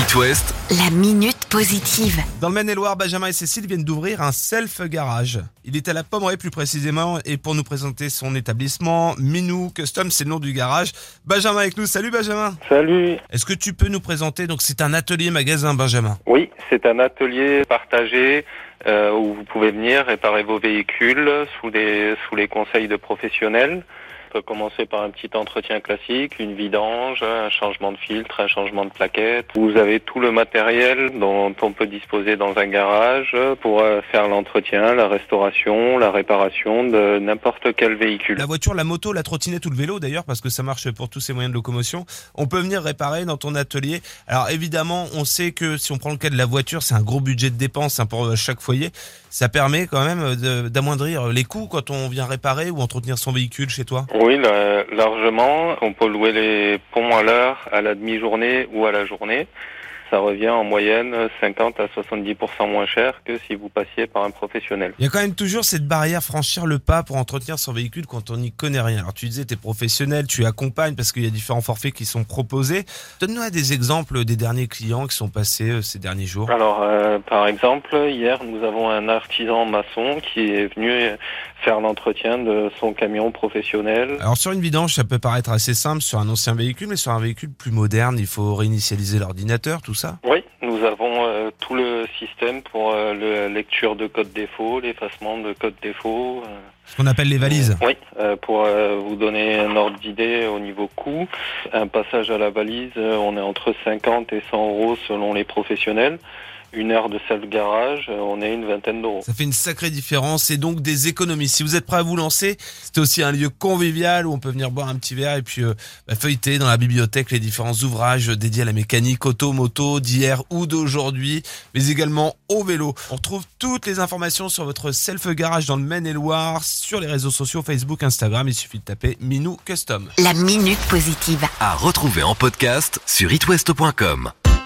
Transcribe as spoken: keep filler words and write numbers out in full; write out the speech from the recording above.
It West, La minute positive. Dans le Maine-et-Loire, Benjamin et Cécile viennent d'ouvrir un self-garage. Il est à la Pommeraye plus précisément, et pour nous présenter son établissement, Minou Custom, c'est le nom du garage. Benjamin avec nous, salut Benjamin. Salut. Est-ce que tu peux nous présenter, donc c'est un atelier-magasin Benjamin? Oui, c'est un atelier partagé euh, où vous pouvez venir réparer vos véhicules sous les, sous les conseils de professionnels. On peut commencer par un petit entretien classique, une vidange, un changement de filtre, un changement de plaquette. Vous avez tout le matériel dont on peut disposer dans un garage pour faire l'entretien, la restauration, la réparation de n'importe quel véhicule. La voiture, la moto, la trottinette ou le vélo d'ailleurs, parce que ça marche pour tous ces moyens de locomotion, on peut venir réparer dans ton atelier. Alors évidemment, on sait que si on prend le cas de la voiture, c'est un gros budget de dépenses hein, pour chaque foyer. Ça permet quand même de, d'amoindrir les coûts quand on vient réparer ou entretenir son véhicule chez toi. Oui, là, largement. On peut louer les ponts à l'heure, à la demi-journée ou à la journée. Ça revient en moyenne cinquante à soixante-dix pour cent moins cher que si vous passiez par un professionnel. Il y a quand même toujours cette barrière, franchir le pas pour entretenir son véhicule quand on n'y connaît rien. Alors tu disais, tu es professionnel, tu accompagnes parce qu'il y a différents forfaits qui sont proposés. Donne-nous des exemples des derniers clients qui sont passés euh, ces derniers jours. Alors, euh, par exemple, hier, nous avons un artisan maçon qui est venu faire l'entretien de son camion professionnel. Alors sur une vidange, ça peut paraître assez simple sur un ancien véhicule, mais sur un véhicule plus moderne, il faut réinitialiser l'ordinateur, tout ça. Oui, nous avons euh, tout le système pour euh, la lecture de code défaut, l'effacement de code défaut. Euh, Ce qu'on appelle les valises. Oui, euh, pour euh, vous donner un ordre d'idée au niveau coût. Un passage à la valise, euh, on est entre cinquante et cent euros selon les professionnels. Une heure de self-garage, euh, on est une vingtaine d'euros. Ça fait une sacrée différence et donc des économies. Si vous êtes prêt à vous lancer, c'est aussi un lieu convivial où on peut venir boire un petit verre et puis euh, bah, feuilleter dans la bibliothèque les différents ouvrages dédiés à la mécanique auto, moto, d'hier ou d'aujourd'hui, mais également au vélo. On retrouve toutes les informations sur votre self-garage dans le Maine-et-Loire, sur les réseaux sociaux Facebook, Instagram. Il suffit de taper Minou Custom. La minute positive. à retrouver en podcast sur itwest point com.